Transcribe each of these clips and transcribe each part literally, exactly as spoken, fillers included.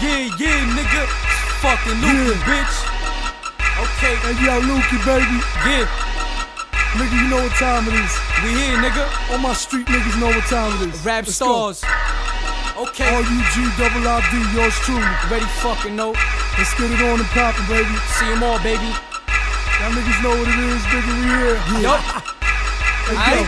Yeah, yeah, nigga. Fucking Lukey, Yeah. bitch. Okay. Hey, yo, Lukey, baby. Yeah, Nigga, you know what time it is. we here, nigga. All my street niggas know what time it is. Rap Let's go. stars. Okay. R U G double I D, yours truly. Ready fucking know. Let's get it on and poppin', baby. See them all, baby. Y'all niggas know what it is, nigga, we here. Yup. Hey, yo. Aight.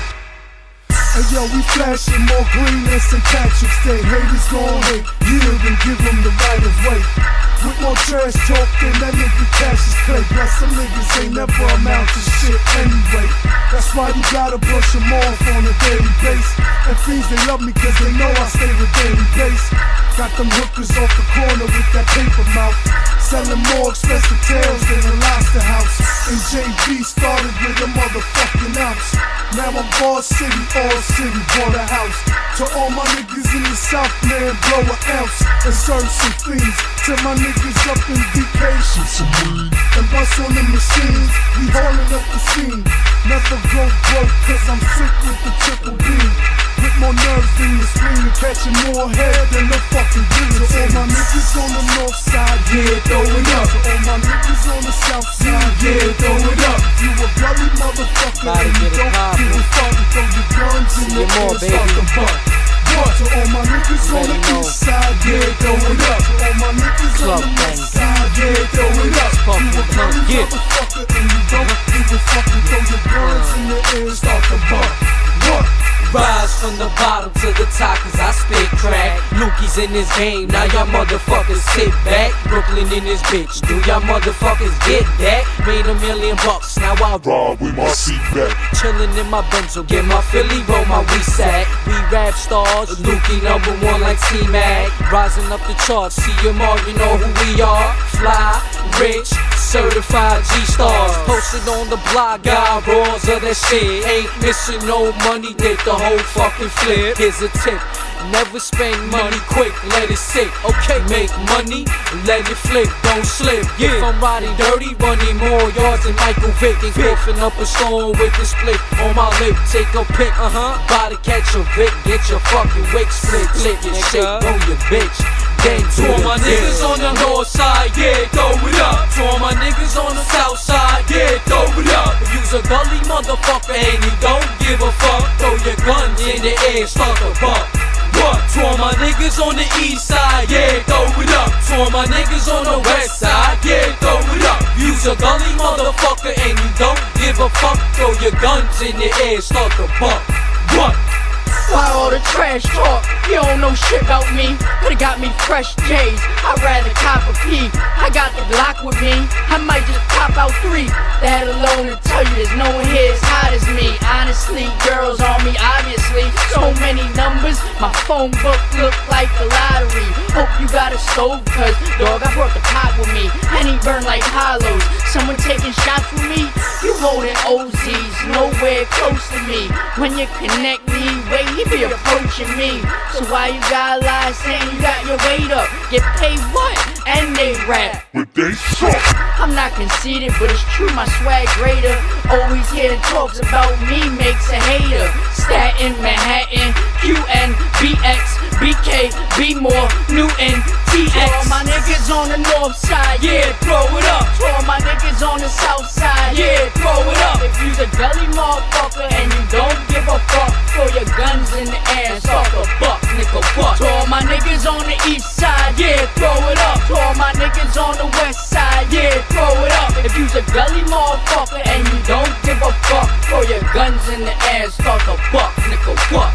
Hey, yo, we flashing more green than Saint Patrick's Day. Haters gon' hate, yield and give them the right of way. With more trash talk than that nigga Cassius Clay. Plus some niggas ain't never amount to shit anyway. That's why you gotta brush them off on a daily basis. And fiends, they love me cause they know I stay with daily base. Got them hookers off the corner with that paper mouth. Selling more expensive tails than a lobster house. And J B started with a motherfucking ounce. Now I'm Boss City, all city, bought a house. To all my niggas in the South, man, blow an ounce. And serve some fiends. To my niggas up in D K, shoot some weed. And bust on the machines, we hauling up the scene. Never go broke, cause I'm sick with the triple B. With more nerves than the screen and catching more head than the fucking guillotine. So all my niggas on the north side, yeah, throw it up. So all my niggas on the south side, yeah, throw it up. You a gully motherfucker Gotta and you get it don't poppin'. give a fuck. Throw your guns in the Get more, air, start baby. the butt. What? To all my niggas on the Ready, know. east side, yeah, throw it up. To all my niggas on Club the bang. west side, yeah, throw it up. Fuck You a with gully them, yeah. motherfucker and you don't give a fuck. Throw your guns in the air, start the butt. What? Rise from the bottom to the top cause I spit crack. Lukey's in this game, now y'all motherfuckers sit back. Brooklyn in this bitch, do y'all motherfuckers get that? Made a million bucks, now I Ride with my seat back. chillin' in my Benzo, get my Philly, roll my we sack. We rap stars, Lukey number one like T-Mac. Rising up the charts, see them all, you know who we are. Fly, rich, certified G-stars. Posted on the blog, got rolls of that shit. Ain't missing no money, did the whole fucking flip. Here's a tip, never spend money quick, let it sit. Okay, make money, let it flip, don't slip. Yeah. If I'm riding dirty, running more yards than Michael Vick. And coughing up a storm with the split on my lip. Take a pic, uh-huh, about to catch a Vic. Get your fucking wig split, lick your shit, throw your bitch. Then to all my niggas on the north side, yeah, throw it up. To all my niggas on the south side, yeah, throw it up. If you's a gully motherfucker and you don't give a fuck, throw your guns in the air, start the buck. What? To all my niggas on the east side, yeah, throw it up. To all my niggas on the west side, yeah, throw it up. You's a gully motherfucker and you don't give a fuck, throw your guns in the air, start the buck. What? Why all the trash talk? You don't know shit about me. Could've got me fresh J's, I'd rather cop a P. I got the Glock with me, I might just pop out three. That alone to tell you there's no one here as hot as me. Honestly, girls on me, obviously. So many numbers, my phone book look like the lottery. Hope you got a stove, cause dog, I brought the pot with me. And he burn like hollows. Someone taking shots with me? You holding O Zs, nowhere close to me. When you connect me, wait, he be approaching me. So why you got lies saying you got your weight up? Get paid what? And they rap. But they suck. I'm not conceited, but it's true, my swag greater. Always hearing talks about me makes a hater. Staten, Manhattan, Q N, B X, B K, B-more, Newton, T X. All my niggas on the north side, yeah, throw it up. All my niggas on the south side, yeah, throw it up. If you's a gully motherfucker and you don't give a fuck, throw your guns in the air and start the buck, nigga, buck. To all my niggas on the east side, yeah, throw it up. To all my niggas on the west side, yeah, throw it up. If you's a gully motherfucker and you don't give a fuck, throw your guns in the air and start the buck, nigga, buck.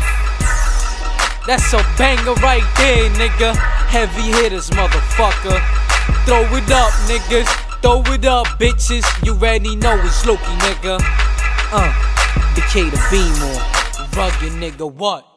That's a banger right there, nigga. Heavy hitters, motherfucker. Throw it up, niggas. Throw it up, bitches. You already know it's Lukey, nigga. Uh, Decatur B-more. Rugged nigga, what?